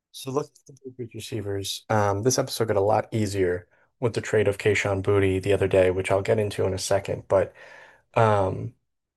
So look at the Patriots receivers. This episode got a lot easier with the trade of Kayshon Boutte the other day, which I'll get into in a second. But um,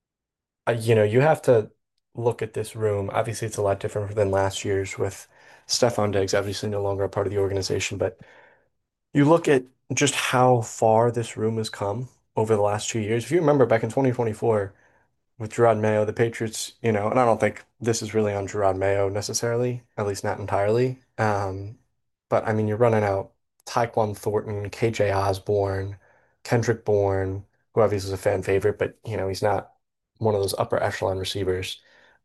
you have to look at this room. Obviously, it's a lot different than last year's with Stephon Diggs, obviously no longer a part of the organization. But you look at just how far this room has come over the last 2 years. If you remember back in 2024 with Gerard Mayo, the Patriots, and I don't think this is really on Gerard Mayo necessarily, at least not entirely. But I mean, you're running out Tyquan Thornton, KJ Osborne, Kendrick Bourne, who obviously is a fan favorite, but he's not one of those upper echelon receivers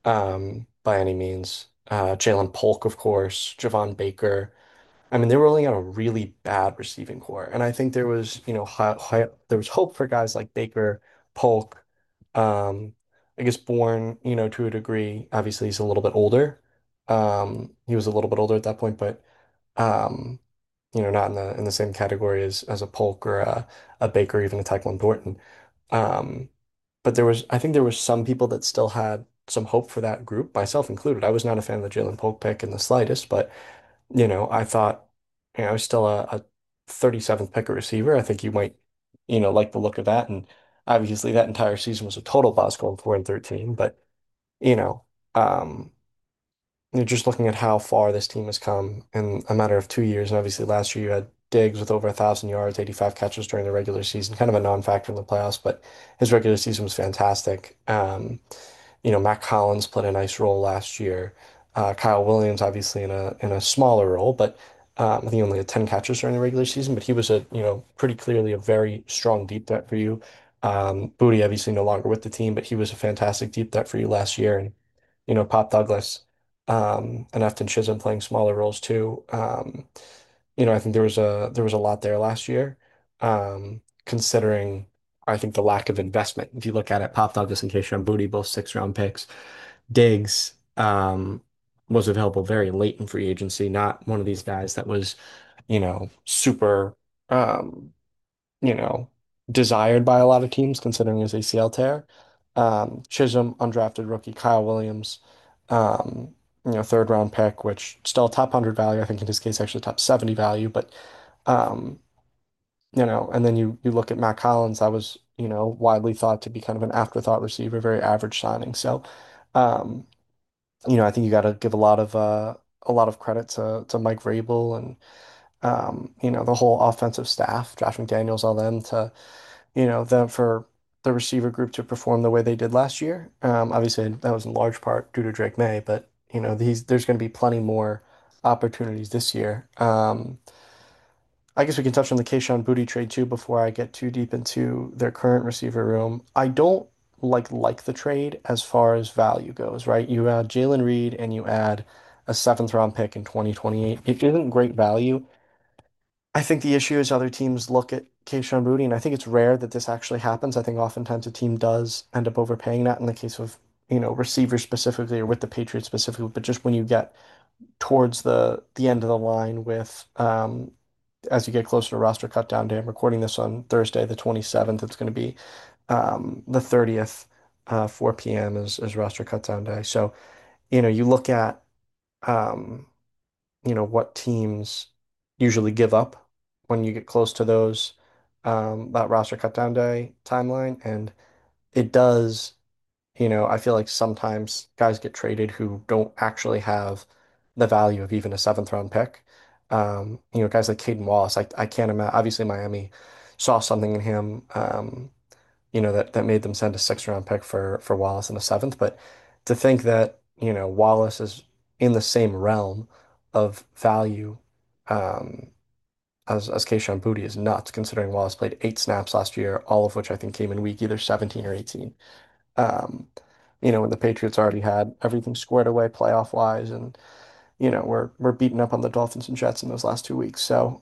by any means. Jalen Polk, of course, Javon Baker. I mean, they were rolling out a really bad receiving core, and I think there was, there was hope for guys like Baker, Polk, um, I guess Bourne, to a degree. Obviously, he's a little bit older. He was a little bit older at that point, but um, not in the same category as a Polk or a Baker, even a Tyquan Thornton. Um, but I think there was some people that still had some hope for that group, myself included. I was not a fan of the Jalen Polk pick in the slightest, but I thought, I was still a 37th pick at receiver. I think you might, like the look of that. And obviously that entire season was a total bust going 4-13. But, you know, um, you're just looking at how far this team has come in a matter of 2 years. And obviously last year you had Diggs with over 1,000 yards, 85 catches during the regular season, kind of a non-factor in the playoffs, but his regular season was fantastic. Matt Collins played a nice role last year. Kyle Williams, obviously in a smaller role, but I think he only had 10 catches during the regular season, but he was pretty clearly a very strong deep threat for you. Booty obviously no longer with the team, but he was a fantastic deep threat for you last year. And, Pop Douglas, and Efton Chisholm playing smaller roles too. I think there was a lot there last year, considering I think the lack of investment. If you look at it, Pop Douglas and Kayshon Boutte, both 6th-round picks. Diggs was available very late in free agency, not one of these guys that was, super, um, you know, desired by a lot of teams considering his ACL tear. Chisholm, undrafted rookie, Kyle Williams, um, 3rd-round pick, which still top 100 value. I think in his case, actually top 70 value, but um, and then you look at Matt Collins, that was, widely thought to be kind of an afterthought receiver, very average signing. So, um, I think you got to give a lot of credit to Mike Vrabel and the whole offensive staff, Josh McDaniels, all them to, them for the receiver group to perform the way they did last year. Obviously that was in large part due to Drake May, but there's going to be plenty more opportunities this year. I guess we can touch on the Kayshon Boutte trade too before I get too deep into their current receiver room. I don't like the trade as far as value goes, right? You add Jalen Reed and you add a 7th-round pick in 2028. It isn't great value. I think the issue is other teams look at Kayshon Boutte, and I think it's rare that this actually happens. I think oftentimes a team does end up overpaying that in the case of, receivers specifically or with the Patriots specifically. But just when you get towards the end of the line with as you get closer to roster cut down day. I'm recording this on Thursday, the 27th. It's going to be the 30th, 4 p.m. is roster cut down day. So, you look at um, what teams usually give up when you get close to that roster cut down day timeline, and it does. I feel like sometimes guys get traded who don't actually have the value of even a 7th-round pick. Guys like Caden Wallace, I can't imagine. Obviously, Miami saw something in him, that made them send a 6th-round pick for Wallace in a seventh. But to think that, Wallace is in the same realm of value, um, as Kayshon Boutte is nuts, considering Wallace played 8 snaps last year, all of which I think came in week either 17 or 18. Um, when the Patriots already had everything squared away playoff wise, and we're beating up on the Dolphins and Jets in those last 2 weeks. So,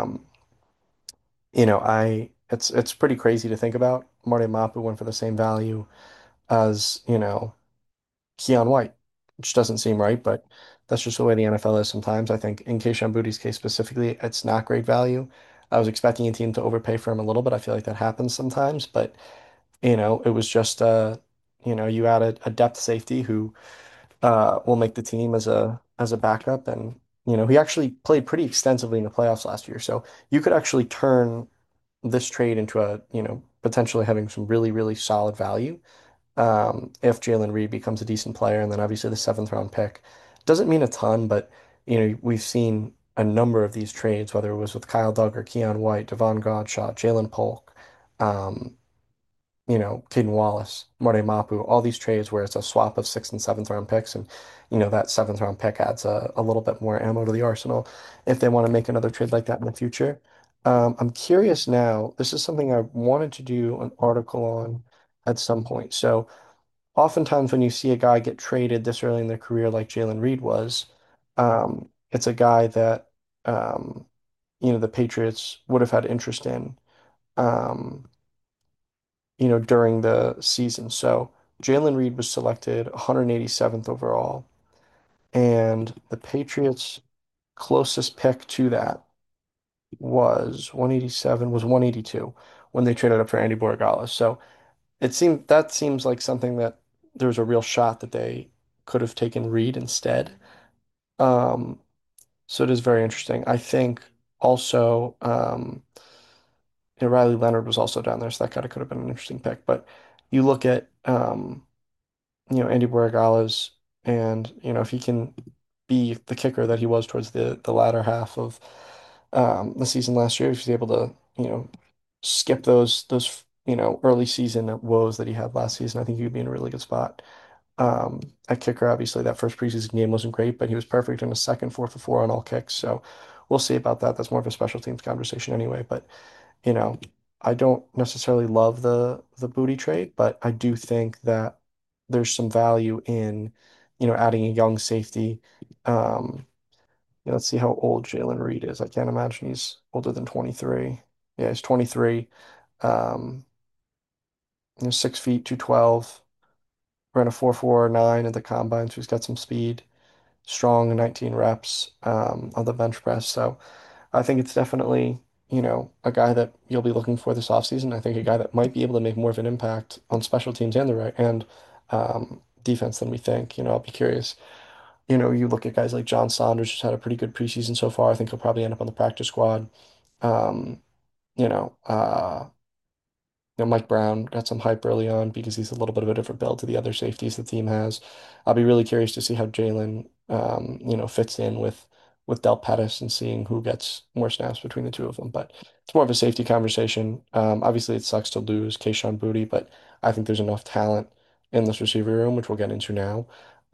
I it's pretty crazy to think about. Marty Mapu went for the same value as Keon White, which doesn't seem right, but that's just the way the NFL is sometimes. I think in Kayshon Boutte's case specifically, it's not great value. I was expecting a team to overpay for him a little bit. I feel like that happens sometimes, but it was just you add a depth safety who will make the team as a backup, and He actually played pretty extensively in the playoffs last year. So you could actually turn this trade into potentially having some really, really solid value if Jalen Reed becomes a decent player. And then obviously the seventh round pick doesn't mean a ton, but we've seen a number of these trades, whether it was with Kyle Duggar, Keon White, Devon Godshaw, Jalen Polk, um, Caden Wallace, Marty Mapu, all these trades where it's a swap of sixth and seventh round picks. And, that seventh round pick adds a little bit more ammo to the arsenal if they want to make another trade like that in the future. I'm curious now, this is something I wanted to do an article on at some point. So, oftentimes when you see a guy get traded this early in their career, like Jalen Reed was, it's a guy that, um, the Patriots would have had interest in. Um, during the season. So Jalen Reed was selected 187th overall, and the Patriots' closest pick to that was 187, was 182 when they traded up for Andy Borregales. So that seems like something that there's a real shot that they could have taken Reed instead. Um, so it is very interesting. I think also Riley Leonard was also down there, so that kind of could have been an interesting pick. But you look at Andy Borregales, and if he can be the kicker that he was towards the latter half of the season last year, if he's able to skip those early season woes that he had last season, I think he'd be in a really good spot. At kicker, obviously that first preseason game wasn't great, but he was perfect in a second, 4 for 4 on all kicks. So we'll see about that. That's more of a special teams conversation anyway. But you know, I don't necessarily love the booty trade, but I do think that there's some value in, adding a young safety. Um, let's see how old Jalen Reed is. I can't imagine he's older than 23. Yeah, he's 23. Um, 6 feet, 212. Ran a 4.49 at the combine, so he's got some speed. Strong 19 reps on the bench press. So I think it's definitely, a guy that you'll be looking for this offseason. I think a guy that might be able to make more of an impact on special teams and the right and defense than we think. I'll be curious. You look at guys like John Saunders, who's had a pretty good preseason so far. I think he'll probably end up on the practice squad. Um, you know, uh, Mike Brown got some hype early on because he's a little bit of a different build to the other safeties the team has. I'll be really curious to see how Jalen, fits in with Del Pettis and seeing who gets more snaps between the two of them. But it's more of a safety conversation. Obviously, it sucks to lose Kayshon Boutte, but I think there's enough talent in this receiver room, which we'll get into now,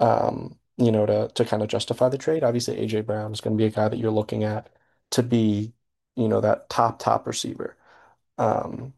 to kind of justify the trade. Obviously, AJ Brown is going to be a guy that you're looking at to be, that top receiver. Um,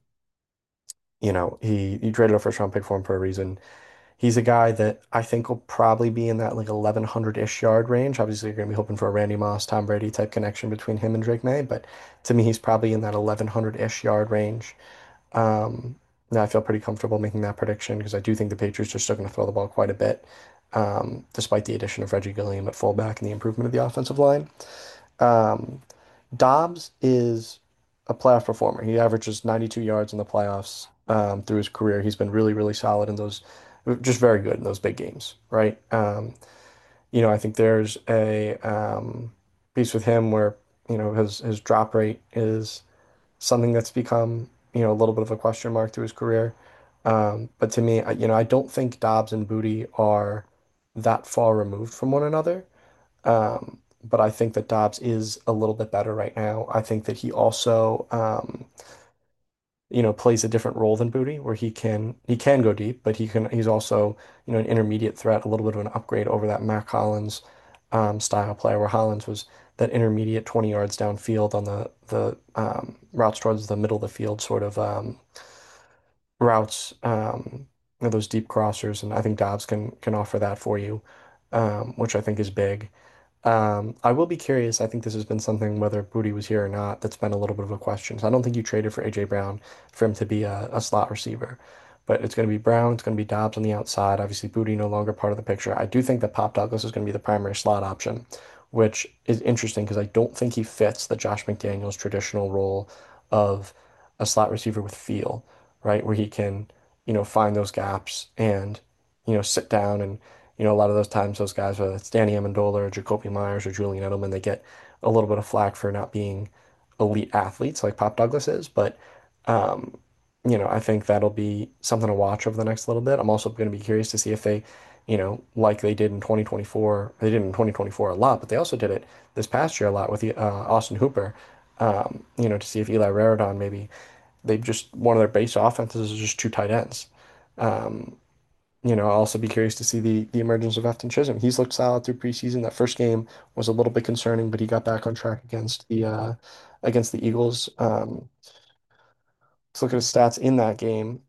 he traded a first round pick for him for a reason. He's a guy that I think will probably be in that like 1100-ish yard range. Obviously, you're going to be hoping for a Randy Moss, Tom Brady type connection between him and Drake May, but to me, he's probably in that 1100-ish yard range. Um, Now I feel pretty comfortable making that prediction because I do think the Patriots are still going to throw the ball quite a bit, despite the addition of Reggie Gilliam at fullback and the improvement of the offensive line. Um, Dobbs is a playoff performer. He averages 92 yards in the playoffs through his career. He's been really, really solid in those, just very good in those big games, right? I think there's a piece with him where, his drop rate is something that's become, a little bit of a question mark through his career. But to me, I don't think Dobbs and Booty are that far removed from one another. But I think that Dobbs is a little bit better right now. I think that he also, plays a different role than Booty, where he can go deep, but he's also, an intermediate threat, a little bit of an upgrade over that Mac Hollins style player, where Hollins was that intermediate 20 yards downfield on the routes towards the middle of the field sort of routes, those deep crossers, and I think Dobbs can offer that for you, which I think is big. I will be curious. I think this has been something, whether Booty was here or not, that's been a little bit of a question. So I don't think you traded for AJ Brown for him to be a slot receiver. But it's going to be Brown, it's going to be Dobbs on the outside. Obviously, Booty no longer part of the picture. I do think that Pop Douglas is going to be the primary slot option, which is interesting because I don't think he fits the Josh McDaniels traditional role of a slot receiver with feel, right? Where he can, find those gaps and, sit down A lot of those times those guys, whether it's Danny Amendola or Jacoby Myers or Julian Edelman, they get a little bit of flack for not being elite athletes like Pop Douglas is. But um, I think that'll be something to watch over the next little bit. I'm also going to be curious to see if they, like they did in 2024, they did in 2024 a lot, but they also did it this past year a lot with Austin Hooper. To see if Eli Raridon maybe they just one of their base offenses is just two tight ends. Um, I'll also be curious to see the emergence of Efton Chisholm. He's looked solid through preseason. That first game was a little bit concerning, but he got back on track against the Eagles. Let's look at his stats in that game.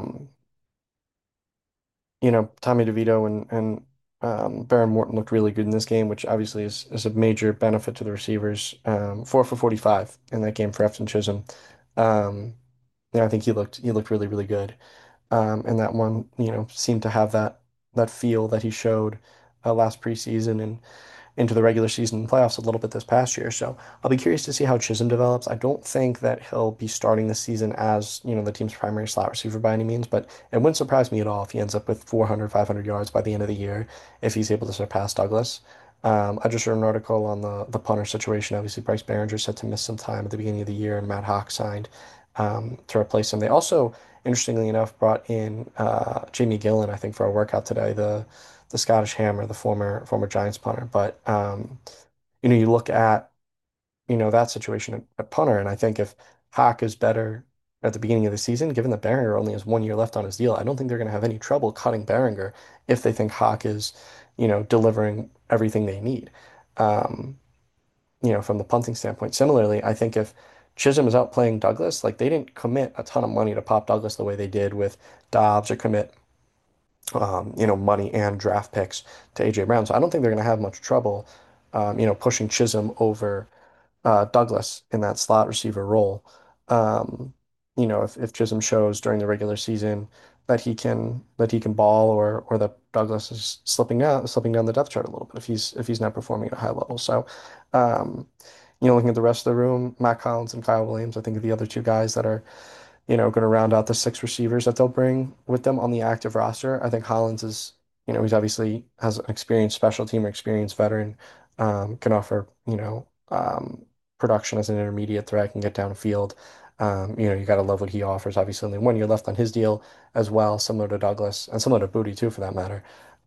Tommy DeVito and Baron Morton looked really good in this game, which obviously is a major benefit to the receivers. 4 for 45 in that game for Efton Chisholm. Um, I think he looked really, really good. And that one, seemed to have that feel that he showed last preseason and into the regular season and playoffs a little bit this past year. So I'll be curious to see how Chisholm develops. I don't think that he'll be starting the season as, the team's primary slot receiver by any means, but it wouldn't surprise me at all if he ends up with 400, 500 yards by the end of the year if he's able to surpass Douglas. I just read an article on the punter situation. Obviously, Bryce Behringer said to miss some time at the beginning of the year, and Matt Hawk signed to replace him. They also, interestingly enough, brought in Jamie Gillen, I think, for a workout today. The Scottish Hammer, the former Giants punter. But you look at that situation at punter, and I think if Hawk is better at the beginning of the season, given that Behringer only has 1 year left on his deal, I don't think they're going to have any trouble cutting Behringer if they think Hawk is delivering everything they need. Um, from the punting standpoint. Similarly, I think if Chisholm is out playing Douglas, like they didn't commit a ton of money to Pop Douglas the way they did with Dobbs or commit money and draft picks to AJ Brown. So I don't think they're going to have much trouble, pushing Chisholm over Douglas in that slot receiver role. Um, if Chisholm shows during the regular season that he can ball or that Douglas is slipping down the depth chart a little bit if he's not performing at a high level. So, um, looking at the rest of the room, Matt Collins and Kyle Williams, I think are the other two guys that are going to round out the six receivers that they'll bring with them on the active roster. I think Hollins is, he's obviously has an experienced special team or experienced veteran, can offer, production as an intermediate threat, can get downfield. You got to love what he offers. Obviously, only 1 year left on his deal as well, similar to Douglas and similar to Booty too, for that matter.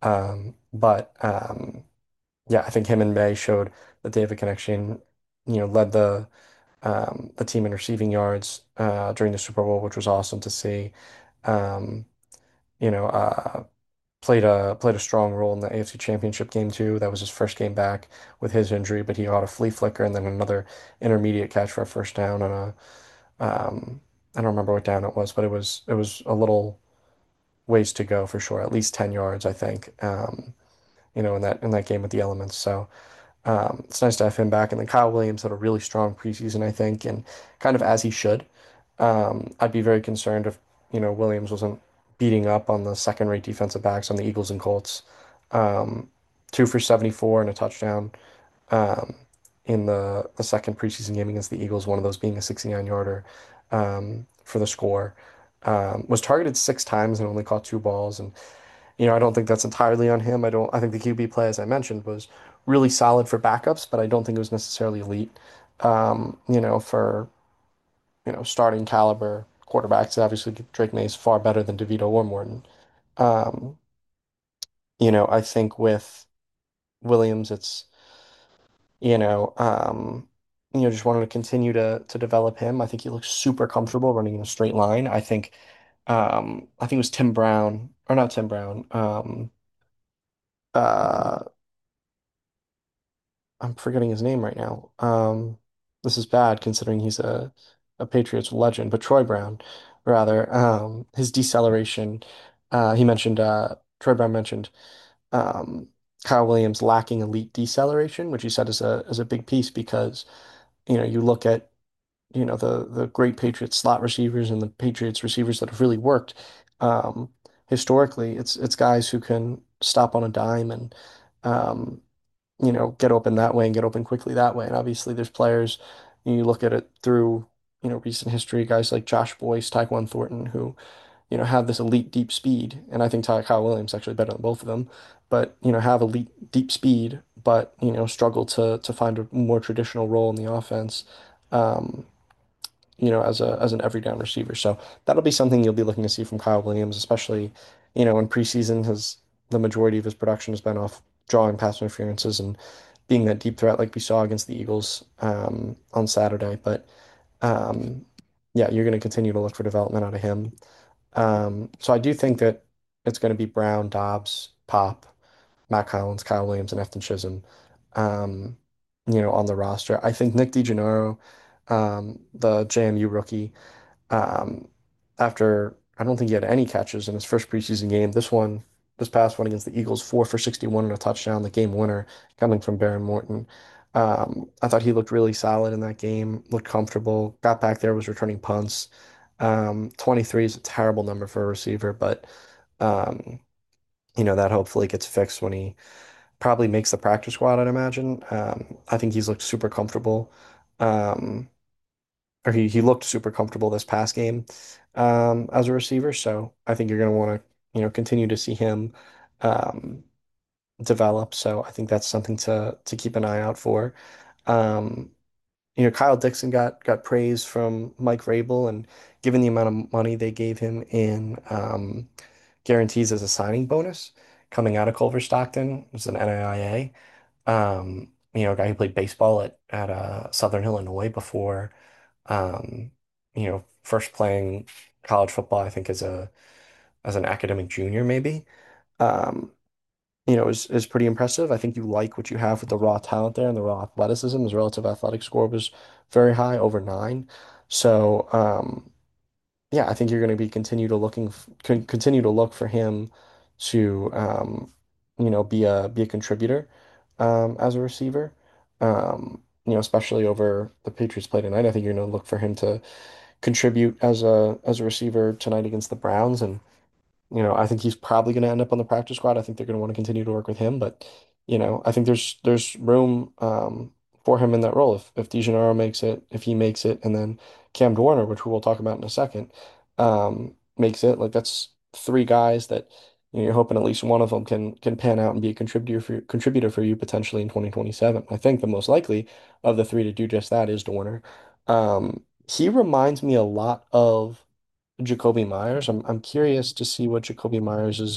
But yeah, I think him and May showed that they have a connection. Led the team in receiving yards during the Super Bowl, which was awesome to see. Um, you know, uh, played a strong role in the AFC Championship game too. That was his first game back with his injury, but he got a flea flicker and then another intermediate catch for a first down on I don't remember what down it was, but it was a little ways to go for sure, at least 10 yards, I think. In that game with the Elements. So. It's nice to have him back. And then Kyle Williams had a really strong preseason, I think, and kind of as he should. I'd be very concerned if, Williams wasn't beating up on the second-rate defensive backs on the Eagles and Colts. Um, 2 for 74 and a touchdown um, in the second preseason game against the Eagles, one of those being a 69-yarder for the score. Was targeted 6 times and only caught 2 balls. And I don't think that's entirely on him. I think the QB play, as I mentioned, was really solid for backups, but I don't think it was necessarily elite. For starting caliber quarterbacks, obviously Drake May is far better than DeVito or Morton. Um, I think with Williams, it's you know, um, just wanted to continue to develop him. I think he looks super comfortable running in a straight line. I think it was Tim Brown or not Tim Brown. Uh, I'm forgetting his name right now. This is bad considering he's a Patriots legend, but Troy Brown, rather, his deceleration. He mentioned Troy Brown mentioned um, Kyle Williams lacking elite deceleration, which he said is a big piece because you look at the great Patriots slot receivers and the Patriots receivers that have really worked. Um, Historically, it's guys who can stop on a dime and um, get open that way and get open quickly that way. And obviously, there's players, you look at it through, recent history, guys like Josh Boyce, Tyquan Thornton, who, have this elite deep speed. And I think Kyle Williams is actually better than both of them. but have elite deep speed, but struggle to find a more traditional role in the offense. Um, as an every down receiver. So that'll be something you'll be looking to see from Kyle Williams, especially, in preseason, the majority of his production has been off drawing pass interferences and being that deep threat like we saw against the Eagles on Saturday. But um, yeah, you're going to continue to look for development out of him. So I do think that it's going to be Brown, Dobbs, Pop, Matt Collins, Kyle Williams, and Efton Chisholm, um, on the roster. I think Nick DeGennaro, the JMU rookie, um, after I don't think he had any catches in his first preseason game. This past one against the Eagles, 4 for 61 and a touchdown, the game winner coming from Baron Morton. I thought he looked really solid in that game, looked comfortable, got back there, was returning punts. 23 is a terrible number for a receiver, but um, that hopefully gets fixed when he probably makes the practice squad, I'd imagine. I think he's looked super comfortable. Um, or he looked super comfortable this past game as a receiver. So I think you're going to want to, continue to see him um, develop. So I think that's something to keep an eye out for. Um, Kyle Dixon got praise from Mike Vrabel, and given the amount of money they gave him in guarantees as a signing bonus coming out of Culver Stockton, it was an NAIA. A guy who played baseball at Southern Illinois before um, first playing college football, I think as an academic junior, maybe, um, is pretty impressive. I think you like what you have with the raw talent there and the raw athleticism. His relative athletic score was very high, over 9. So, yeah, I think you're going to be continue to look for him to, be a contributor, as a receiver. Especially over the Patriots play tonight. I think you're going to look for him to contribute as a receiver tonight against the Browns. And I think he's probably going to end up on the practice squad. I think they're going to want to continue to work with him, but I think there's room for him in that role if DeGennaro makes it, if he makes it, and then Cam Dorner, which we will talk about in a second, makes it. Like that's 3 guys that you're hoping at least one of them can pan out and be a contributor for you potentially in 2027. I think the most likely of the 3 to do just that is Dorner. He reminds me a lot of Jacoby Myers. I'm curious to see what Jacoby Myers'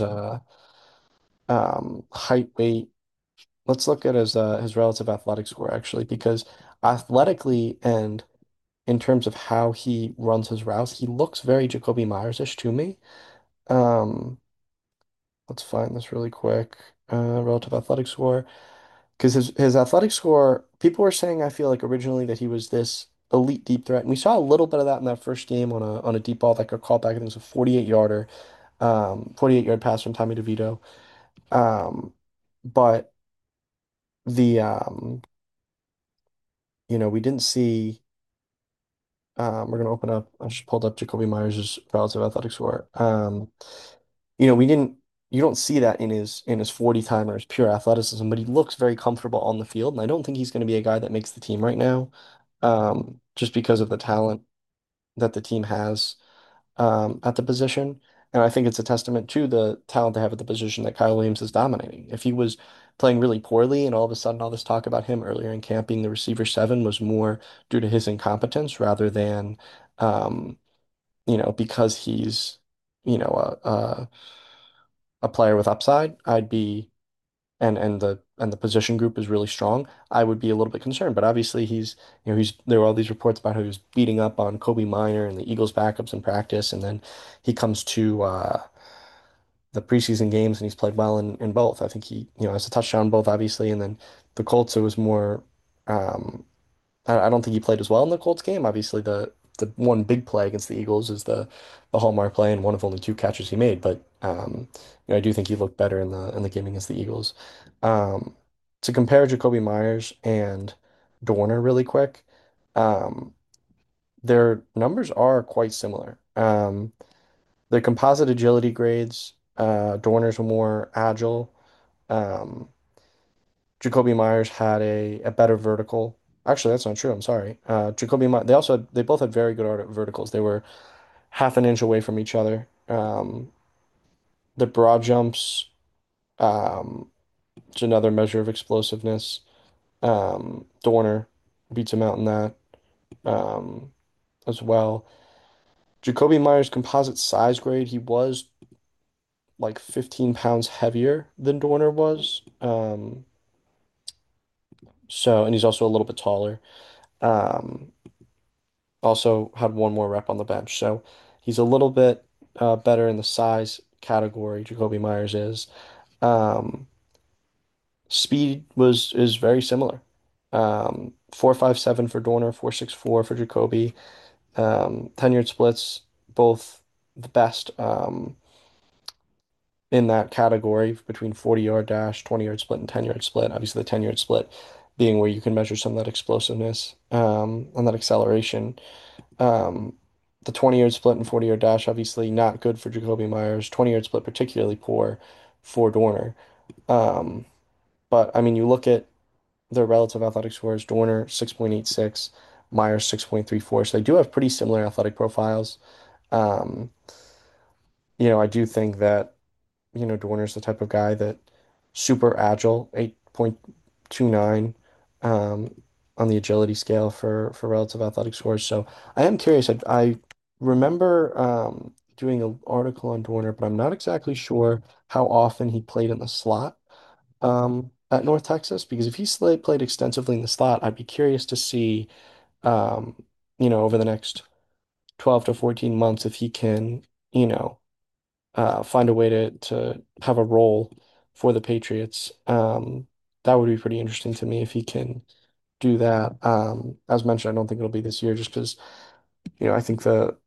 height, weight. Let's look at his relative athletic score actually, because athletically and in terms of how he runs his routes, he looks very Jacoby Myers-ish to me. Um, let's find this really quick. Relative athletic score, because his athletic score, people were saying I feel like originally that he was this elite deep threat, and we saw a little bit of that in that first game on a deep ball that got called back. I think it was a 48-yarder. 48-yard pass from Tommy DeVito. Um, but the we didn't see. We're gonna open up. I just pulled up Jacoby Myers' relative athletic score. We didn't. You don't see that in his 40 time or his pure athleticism, but he looks very comfortable on the field, and I don't think he's going to be a guy that makes the team right now, just because of the talent that the team has. At the position. And I think it's a testament to the talent they have at the position that Kyle Williams is dominating. If he was playing really poorly and all of a sudden all this talk about him earlier in camp being the receiver 7 was more due to his incompetence rather than, um, because he's, you know, a player with upside, I'd be and the position group is really strong, I would be a little bit concerned. But obviously there were all these reports about how he was beating up on Kobe Minor and the Eagles backups in practice, and then he comes to the preseason games and he's played well in both. I think he, has a touchdown in both, obviously, and then the Colts, it was more um I don't think he played as well in the Colts game. Obviously, the one big play against the Eagles is the hallmark play and one of only 2 catches he made. But I do think he looked better in the game against the Eagles. Um, to compare Jacoby Myers and Dorner really quick, um, their numbers are quite similar. Their composite agility grades, Dorner's were more agile. Um, Jacoby Myers had a better vertical. Actually, that's not true. I'm sorry. They both had very good verticals. They were half an inch away from each other. The broad jumps. Um, it's another measure of explosiveness. Dorner beats him out in that um, as well. Jacoby Myers composite size grade, he was like 15 pounds heavier than Dorner was. And he's also a little bit taller. Um, Also had one more rep on the bench. So he's a little bit better in the size category, Jacoby Myers is. Um, Speed was is very similar. 4.57 for Dorner, 4.64 for Jacoby. 10-yard splits, both the best in that category between 40-yard dash, 20-yard split, and 10-yard split. Obviously, the 10-yard split being where you can measure some of that explosiveness and that acceleration. Um, the 20-yard split and 40-yard dash, obviously not good for Jacoby Myers. 20-yard split, particularly poor for Dorner. Um, but I mean, you look at their relative athletic scores, Dorner 6.86, Myers 6.34. So they do have pretty similar athletic profiles. Um, I do think that Dorner's the type of guy that super agile, 8.29 um, on the agility scale for relative athletic scores. So I am curious. I remember doing an article on Dorner, but I'm not exactly sure how often he played in the slot at North Texas, because if he played extensively in the slot, I'd be curious to see, um, over the next 12 to 14 months if he can, you know, find a way to have a role for the Patriots. That would be pretty interesting to me if he can do that. As mentioned, I don't think it'll be this year just because, I think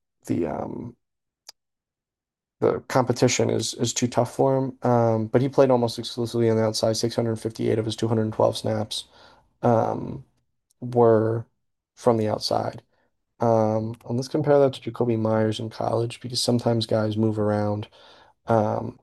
the competition is too tough for him. But he played almost exclusively on the outside. 658 of his 212 snaps um, were from the outside. And let's compare that to Jacoby Myers in college because sometimes guys move around. Um,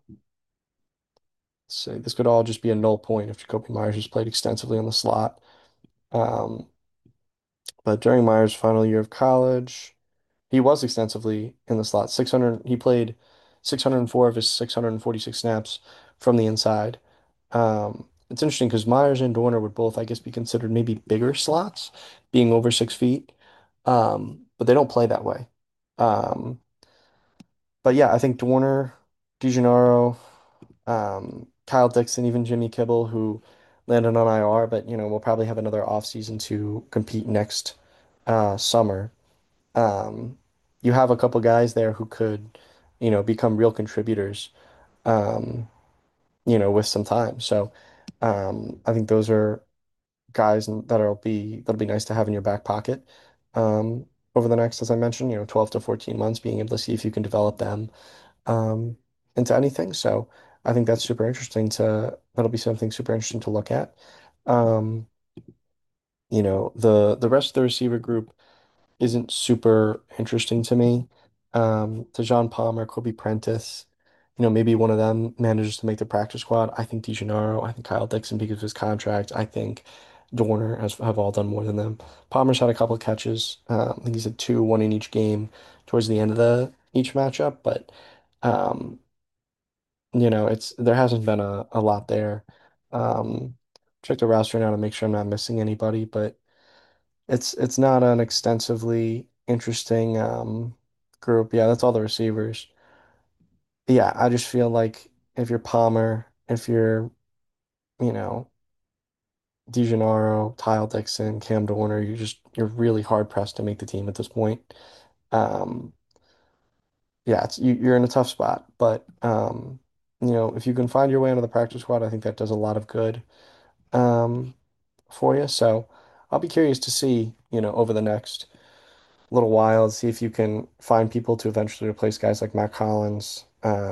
So this could all just be a null point if Jacoby Myers has played extensively on the slot. Um, but during Myers' final year of college, he was extensively in the slot. He played 604 of his 646 snaps from the inside. It's interesting because Myers and Dorner would both, I guess, be considered maybe bigger slots, being over 6 feet. But they don't play that way. Um, but yeah, I think Dorner, DeGennaro, Kyle Dixon, even Jimmy Kibble, who landed on IR, but we'll probably have another offseason to compete next summer. Um, you have a couple guys there who could, become real contributors, um, with some time. So I think those are guys that'll be nice to have in your back pocket um, over the next, as I mentioned, 12 to 14 months, being able to see if you can develop them um, into anything. So I think that'll be something super interesting to look at. Um, the rest of the receiver group isn't super interesting to me. Tejon Palmer, Kobe Prentice, maybe one of them manages to make the practice squad. I think DeGennaro, I think Kyle Dixon because of his contract. I think Dorner have all done more than them. Palmer's had a couple of catches. I think he's had two, one in each game towards the end of each matchup, but um, there hasn't been a lot there. Check the roster now to make sure I'm not missing anybody, but it's not an extensively interesting group. Yeah, that's all the receivers. Yeah, I just feel like if you're Palmer, if you're, you know, DeGennaro, Tyle Dixon, Cam Dorner, you're really hard pressed to make the team at this point. Um, yeah, you're in a tough spot, but if you can find your way into the practice squad, I think that does a lot of good. Um, for you. So I'll be curious to see, over the next little while, see if you can find people to eventually replace guys like Matt Collins,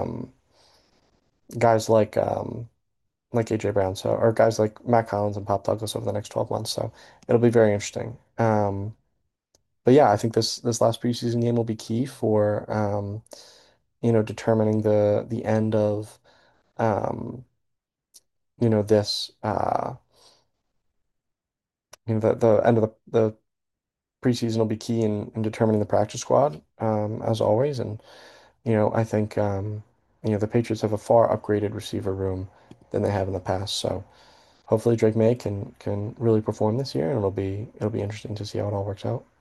guys like AJ Brown, so or guys like Matt Collins and Pop Douglas over the next 12 months. So it'll be very interesting. But yeah, I think this last preseason game will be key for determining the end of this the end of the preseason will be key in determining the practice squad, as always. And, I think, the Patriots have a far upgraded receiver room than they have in the past. So hopefully Drake May can really perform this year, and it'll be interesting to see how it all works out.